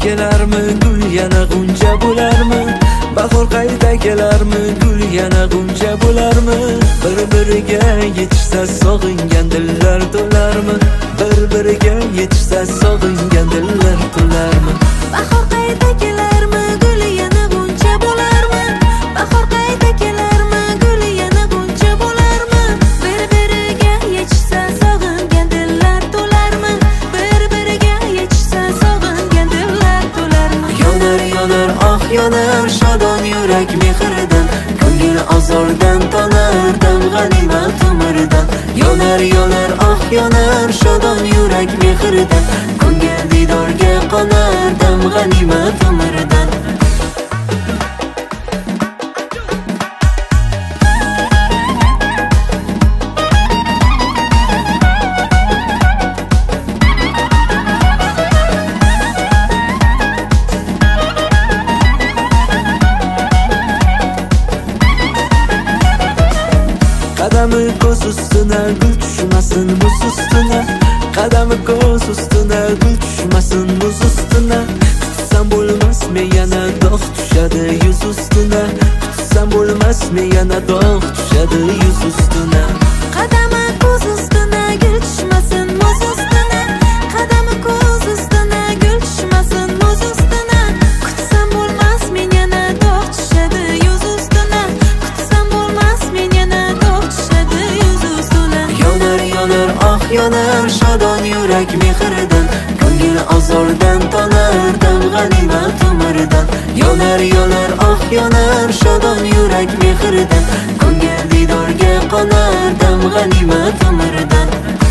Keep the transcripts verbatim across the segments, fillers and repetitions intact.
kelarmi, gul yana g'uncha bo'larmi? Bahor qayta kelarmi, gul yana g'uncha bo'larmi? Bir-biriga yetishsa sog'ingan dillar to'larmi? Bir-biriga yetishsa sog'ingan dillar to'larmi? Bahor qayta kelarmi, gul yana g'uncha bo'larmi? Bahor qayta kelarmi, gul yana g'uncha bo'larmi? Bir-biriga yetishsa sog'ingan dillar to'larmi? Bir-biriga yetishsa sog'ingan dillar to'larmi? Yonar yonar ah yonar shodon yurak mehridan, ko'ngil azordan tonar dam g'animat umrdan. Yonar yonar ah yonar shodon yurak mehridan, ko'ngil didorga qonar dam g'animat umrdan. Qadami ko'z ustuna gul tushmasin muz ustuna, qadami ko'z ustuna gul tushmasin muz ustuna. Tutsam bo'lmasmi yana dog' tushadi yuz ustuna, tutsam bo'lmasmi yana dog' tushadi yuz ustuna. Qadami ko'z ustuna gul tushmasin muz ustuna, qadami ko'z ustuna gul tushmasin muz ustuna. Kutsam bo'lmas men yana dog' tushadi yuz ustuna, kutsam bo'lmas men yana dog' tushadi yuz ustuna. Yonar yonar ah yonar shodon yurak mehridan, ko'ngil azordan tonar dam g'animat umrdan. Yonar yonar ah yonar shodon yurak mehridan, ko'ngil didorga qonar dam g'animat umrdan.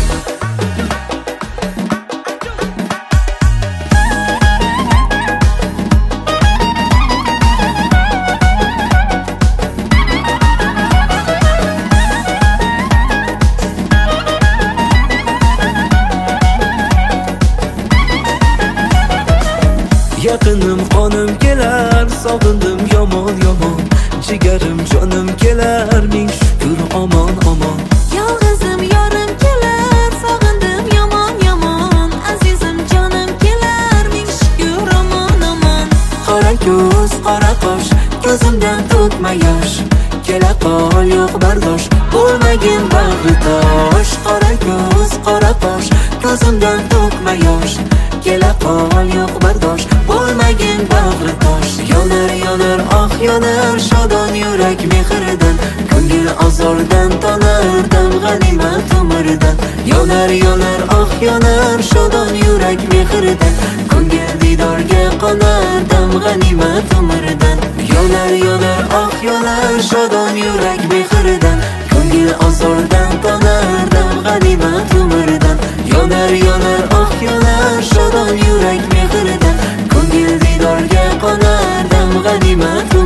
Yaqinim qonim kelar, sog'indim yomon yomon, jigarim jonim kelar, ming shukr omon omon. Yolg'izim yorim kelar, sog'indim yomon yomon, azizim jonim kelar, ming shukr omon omon. Qora ko'z, qora qosh, ko'zimdan to'kma yosh, kela qol yo'q bardosh, bo'lmagin bag'ri tosh. Qora ko'z, qora qosh, ko'zimdan to'kma yosh, kela qol yo'q bardosh, bo'lmagin bag'ri tosh. Yonar yonar ah yonar shodon yurak mehridan, ko'ngil azordan tonar dam g'animat umrdan. Yonar yonar ah yonar shodon yurak mehridan, ko'ngil didorga qonar dam g'animat umrdan. Yonar yonar ah yonar shodon yurak mehridan, ko'ngil azordan tonar dam g'animat umrdan. Yonar yonar ah yonar shodon yurak mehridan, ko'ngil didorga qonar dam g'animat